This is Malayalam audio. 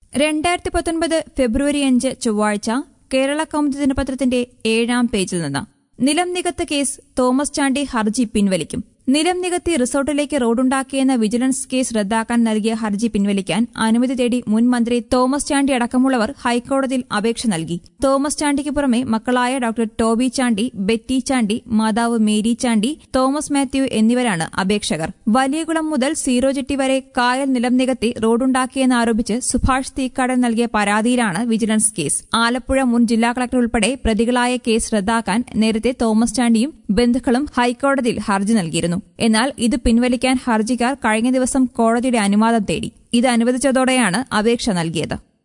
2019 ഫെബ്രുവരി 5 ചൊവ്വാഴ്ച കേരള കൗമുദി ദിനപത്രത്തിന്റെ 7-ാം പേജിൽ നിന്ന് നിലം നികത്ത് കേസ് തോമസ് ചാണ്ടി ഹർജി പിൻവലിക്കും. നിലം നികത്തി റിസോർട്ടിലേക്ക് റോഡുണ്ടാക്കിയെന്ന വിജിലൻസ് കേസ് റദ്ദാക്കാൻ നൽകിയ ഹർജി പിൻവലിക്കാൻ അനുമതി തേടി മുൻ മന്ത്രി തോമസ് ചാണ്ടി അടക്കമുള്ളവർ ഹൈക്കോടതിയിൽ അപേക്ഷ നൽകി. തോമസ് ചാണ്ടിക്ക് പുറമെ മക്കളായ doctor Toby Chandy, Betty Chandy, മാതാവ് മേരി ചാണ്ടി, തോമസ് മാത്യു എന്നിവരാണ് അപേക്ഷകർ. വലിയകുളം മുതൽ സീറോ ജെട്ടി വരെ കായൽ നിലം നികത്തി റോഡുണ്ടാക്കിയെന്നാരോപിച്ച് സുഭാഷ് തീക്കാടൻ നൽകിയ പരാതിയിലാണ് വിജിലൻസ് കേസ്. ആലപ്പുഴ മുൻ ജില്ലാ കളക്ടർ ഉൾപ്പെടെ പ്രതികളായ കേസ് റദ്ദാക്കാൻ നേരത്തെ തോമസ് ചാണ്ടിയും ബന്ധുക്കളും ഹൈക്കോടതിയിൽ ഹർജി നൽകിയിരുന്നു. എന്നാൽ ഇത് പിൻവലിക്കാൻ ഹർജിക്കാർ കഴിഞ്ഞ ദിവസം കോടതിയുടെ അനുവാദം തേടി. ഇത് അനുവദിച്ചതോടെയാണ് അപേക്ഷ നൽകിയത്.